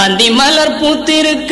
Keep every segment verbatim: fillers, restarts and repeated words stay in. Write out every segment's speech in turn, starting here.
அந்தி மலர் பூத்திருக்க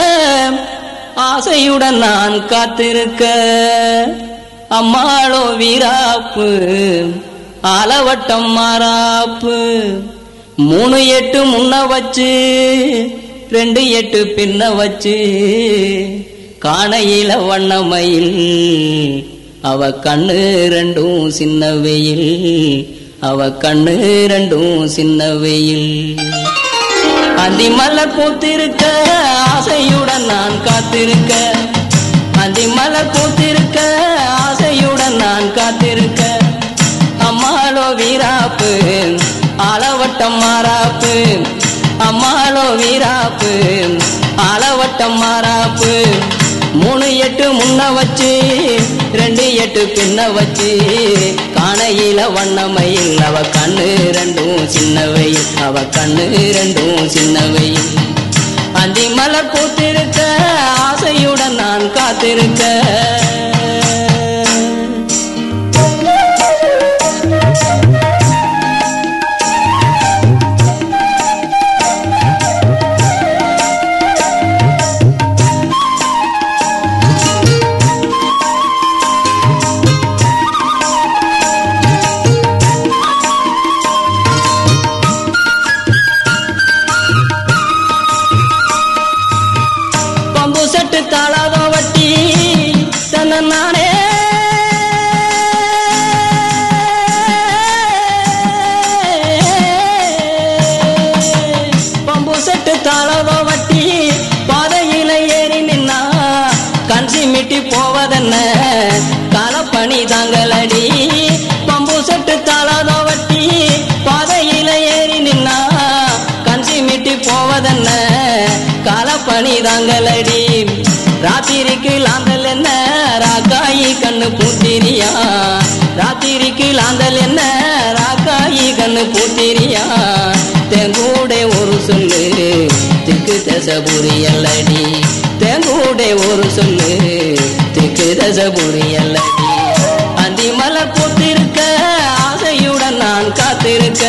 ஆசையுடன் நான் காத்திருக்க அம்மாளோ வீராப்பு ஆலவட்டம் மாறாப்பு மூணு எட்டு முன்ன வச்சு ரெண்டு எட்டு பின்ன வச்சு காணையில வண்ணமயில் அவ கண்ணு ரெண்டும் சின்ன வெயில் அவ கண்ணு ரெண்டும் சின்ன வெயில் அந்தி மலர் பூத்திருக்க ஆசையுடன் நான் காத்திருக்க அந்தி மலர் பூத்திருக்க ஆசையுடன் நான் காத்திருக்க அம்மாளோ வீராப்பு ஆலவட்டம் மாறாப்பு அம்மாளோ வீராப்பு ஆலவட்டம் மாறாப்பு மூணு எட்டு முன்ன வச்சு ரெண்டு எட்டு பின்ன வச்சு காணையில வண்ணமயில் அவ கண்ணு ரெண்டும் சின்னவையில் அவ கண்ணு ரெண்டும் சின்னவையில் அந்தி மலர் பூத்திருக்க ஆசையுடன் நான் காத்திருக்க செட்டு தாளாதோ வட்டி தன்ன நானே பம்பு செட்டு தாளாதோ வட்டி பாதையில ஏறி நின்னா கஞ்சி மிட்டி போவதென்ன காலப்பணி தாங்களடி பம்பு செட்டு தாளாதோ வட்டி பாதையில ஏறி நின்னா கஞ்சி மிட்டி போவதென்ன காலப்பணி தாங்களடி ராத்திரிக்கு லாந்தல் என்ன ராக்காயி கண்ணு பூத்திரியா ராத்திரிக்கு லாந்தல் என்ன ராக்காயி கண்ணு பூத்திரியா தெங்கூட ஒரு சொல்லு திக்கு தச புரியல்லடி தெங்கூட ஒரு சொல்லு திக்கு தச புரியல்லடி அந்தி மலர் பூத்திருக்க ஆசையுடன் நான் காத்திருக்க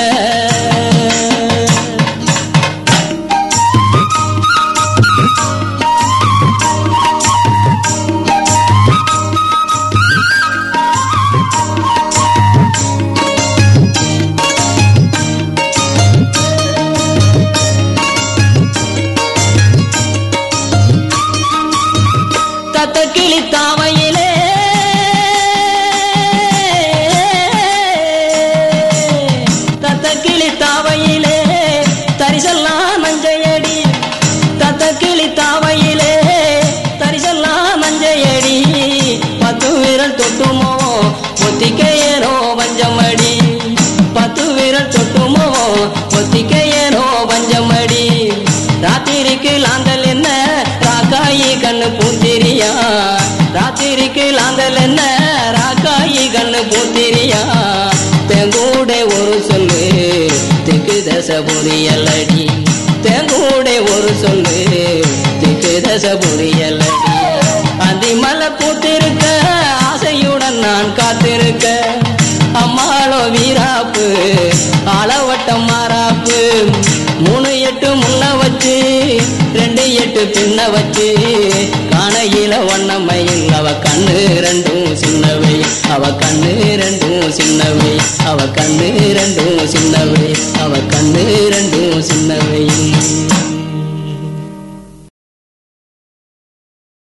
தத்த கிளி தாவையிலே தத்த கிளி தாவையிலே தரிசெல்லாம் நஞ்சையடி தத்த கிளி தாவையிலே தரிசெல்லாம் நஞ்சையடி பத்து விரல் தொட்டுமோ ஒத்திக்கையேனோ வஞ்சமடி பத்து விரல் தொட்டுமோ ஒத்திக்கையேனோ வஞ்சமடி ராத்திரிக்கு லாந்தல் என்ன ராக்காயி கண்ணு பூத்திரியா ராத்திரிக்கு லாந்தல் என்ன ராக்காயி கண்ணு பூத்திரியா தெங்கூட ஒரு சொல்லு திக்கு தச புரியலடி தெங்கூட ஒரு சொல்லு திக்கு தச புரியலடி அந்தி மலை பூத்திருக்க ஆசையுடன் நான் காத்திருக்க அம்மாளோ வீராப்பு ஆலவட்டம் மாறாப்பு மூணு எட்டு முன்ன வச்சு ரெண்டு எட்டு பின்ன வச்சு காணையில வண்ணமயில் அவ கண்ணு ரெண்டும் சின்னவை அவ கண்ணு ரெண்டும் சின்னவை அவ கண்ணு ரெண்டும் சின்னவை அவ கண்ணு ரெண்டும்